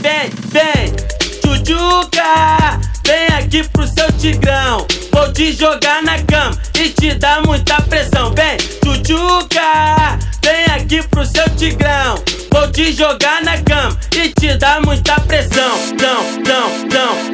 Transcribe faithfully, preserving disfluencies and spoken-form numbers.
vem, vem, tchutchuca, vem aqui pro seu tigrão. Vou te jogar na cama e te dar muita pressão. Vem, tchutchuca, vem aqui pro seu tigrão. Vou te jogar na cama e te dar muita pressão. Não, não, não.